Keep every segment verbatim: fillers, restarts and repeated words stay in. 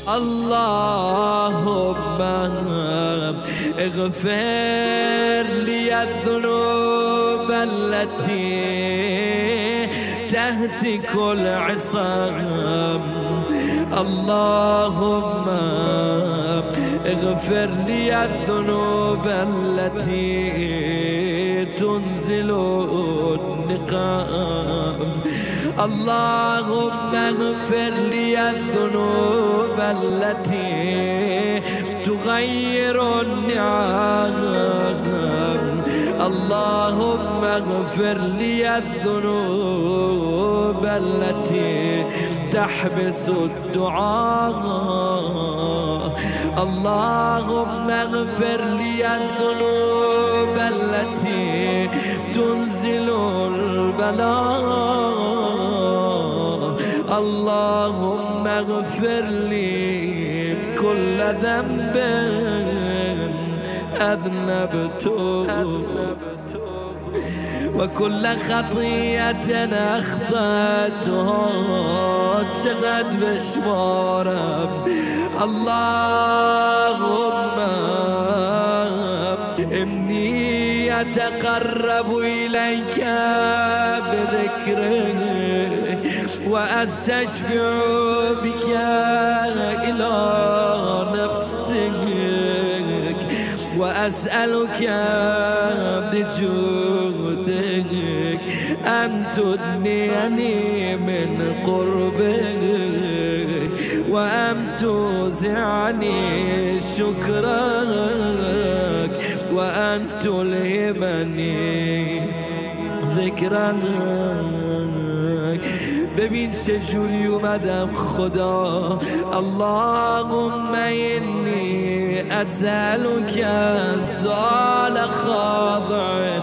اللهم اغفر لي الذنوب التي تهتك العصام. اللهم اغفر لي الذنوب التي تنزل النقام. اللهم اغفر لي الذنوب التي تغير النعم. اللهم اغفر لي الذنوب التي تحبس الدعاء. اللهم اغفر لي الذنوب التي تنزل البلاء. اللهم اغفر لي كل ذنب أذنبته وكل خطيئة أخطأتها شغد بشمارم. اللهم إني أتقرب إليك بذكرك وأستشفع بك إلى نفسك وأسألك بجودك أن تدنيني من قربك وأن توزعني شكرك وأن تلهمني ذكرك. ببین چجوری اومدم خدا. اللهم اینی اسألك سؤال خاضع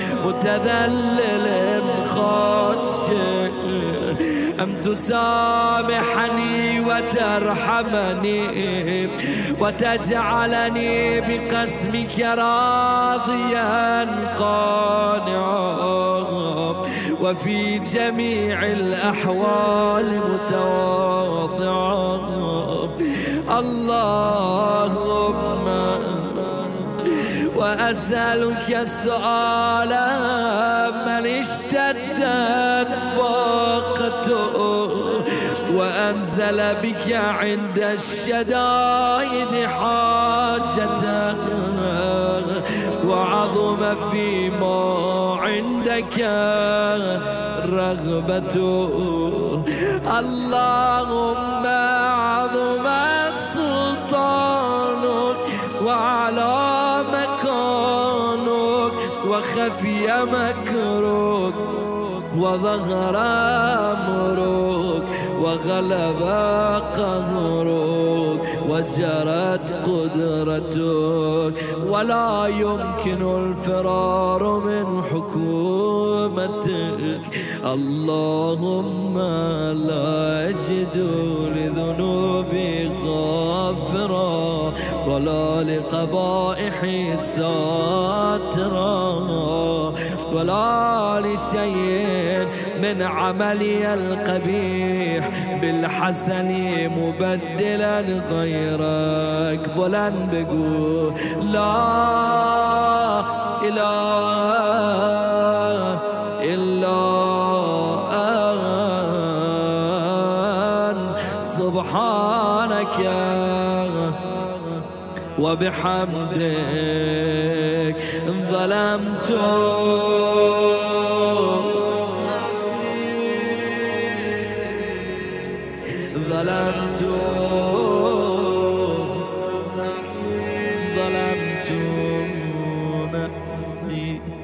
متذلل خاشع أن تسامحني وترحمني وتجعلني بقسمك راضيا قانعا وفي جميع الأحوال متواضعا. اللهم وأسألك السؤال من اشتدت فاقته وأنزل بك عند الشدائد حاجته وعظم فيما عندك رغبته. اللهم عظم سلطانك وعلى مكانك وخفي مكرك وظهر أمرك وغلب قهرك وجرت قدرتك ولا يمكن الفرار من حكومتك. اللهم لا أجد لذنوبي غافرا ولا لقبائحي ساترا ولا لشيء من عملي القبيح بالحسن مبدلا غيرك. بلند بقول لا إله إلا أنت سبحانك وبحمدك ظلمت ظلمت ظلمت نفسي.